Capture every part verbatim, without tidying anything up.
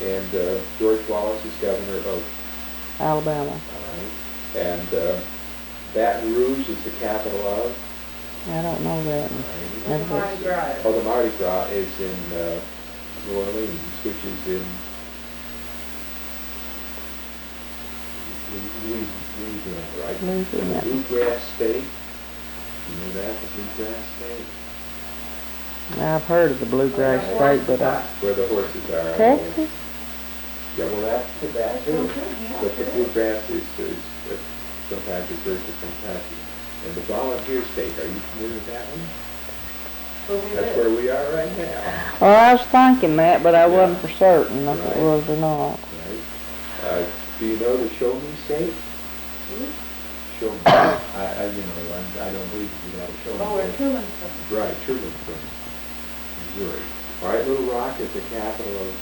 And uh, George Wallace is governor of Alabama. All right. And uh, Baton Rouge is the capital of? I don't know that. Right. Never The Mardi Gras. Oh, the Mardi Gras is in uh, New Orleans, which is in Louisiana, right? Louisiana. The Bluegrass State. You know that, the Bluegrass State? I've heard of the Bluegrass State, but I... Where the horses are. Texas? Yeah, well, that's to that too. But the Bluegrass is, is, is sometimes referred to Kentucky. And the Volunteer State, are you familiar with that one? That's where we are right now. Well, I was thinking that, but I Yeah. wasn't for certain if Right. it was or not. Right. Uh, do you know the Show Me State? Hmm? Show Me. I, I, you know, I'm, I don't believe you got a Show Me. Oh, where State. Truman's from. Right, Truman's from Missouri. All right, Little Rock is the capital of.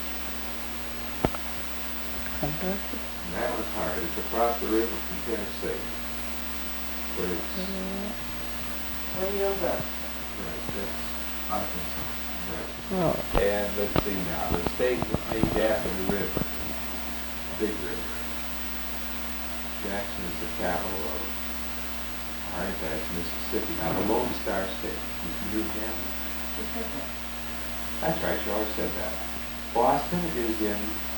Kentucky? And that one's hard. It's across the river from Tennessee. But it's. Where do you go? Right, that's Arkansas. Right. Oh. And let's see now, the state was named after the river, Big River. Jackson is the capital of it. All right, that's Mississippi. Now the Lone Star State, you knew that? That's right, you always said that. Boston is in,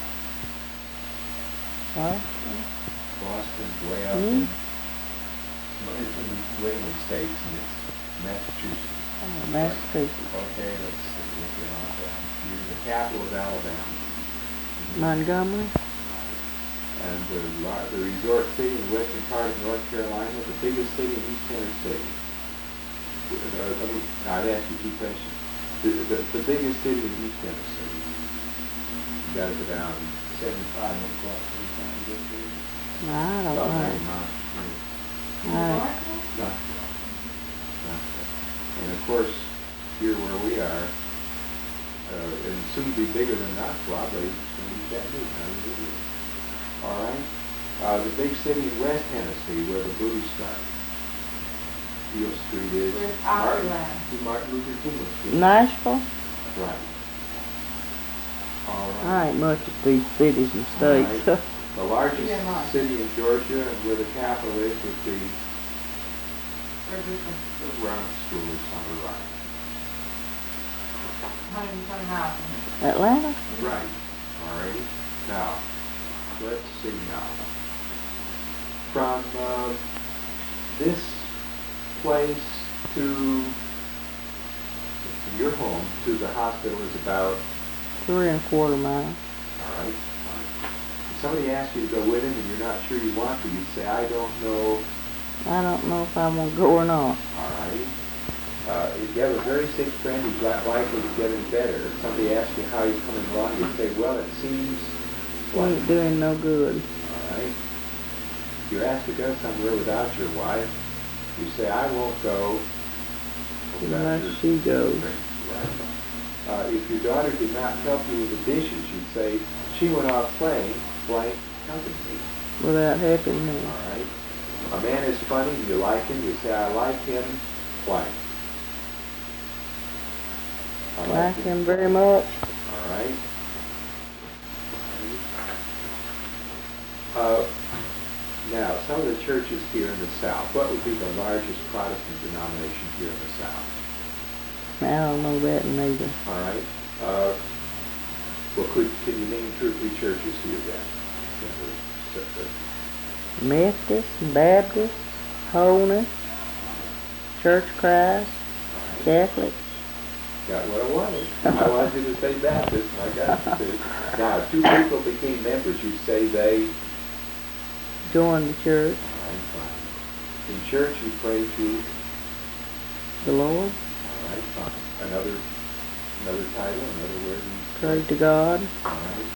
Boston? Boston's way up Hmm? in, well, it's in the New England states, and it's Massachusetts. Oh, Massachusetts. Okay, let's see, let's get on that. You're the capital of Alabama. Montgomery? And the, lar- the resort city in the western part of North Carolina, the biggest city in East Tennessee. Uh, I mean, I'd ask you two questions. The, the, the biggest city in East Tennessee. You gotta go down seventy-five, what block, seventy-five, you get to? No, I don't About ninety know. miles. I- Knoxville. Knoxville. And of course, here where we are, uh, and soon to be bigger than Knoxville, I believe, it's going to be Chattanooga. All right? Uh, the big city in West Tennessee where the blues start. Beale Street is. Where's Martin, Opryland? Martin Luther King was killed. Nashville? Right. All right. I ain't much at these cities and states. All right. The largest Yeah, mine. city in Georgia and where the capital is would be Ferguson. Brown School is on the right. one hundred twenty miles from here. Atlanta? Right. All righty. Now, let's see now. From uh, this place to your home to the hospital is about, Three and a quarter miles. all right, fine. If somebody asks you to go with him and you're not sure you want to, you'd say, I don't know. I don't know if I'm gonna go or not. All right. Uh, if you have a very sick friend who's not likely to get any better, if somebody asks you how he's coming along, you say, well, it seems He like. ain't doing no good. All right. If you're asked to go somewhere without your wife, you say, I won't go without Unless your she goes. Right. Uh, if your daughter did not help you with the dishes, you'd say, she went off playing blank company. Without helping me. All right. A man is funny, you like him, you say, I like him blank. I Like him very much. All right. Uh, now, some of the churches here in the South, what would be the largest Protestant denomination here in the South? I don't know that neither. All right. Uh, well, could, can you name two or three churches here then? Methodist, Baptist, Holiness, Church of Christ, Catholic. Got what I wanted. I wanted you to say Baptist, and I got you to. Now, if two people became members, you'd say they Joined the church. All right, fine. In church, you pray to. The Lord. All right, fine. Another, another title, another word. Pray to God. All right.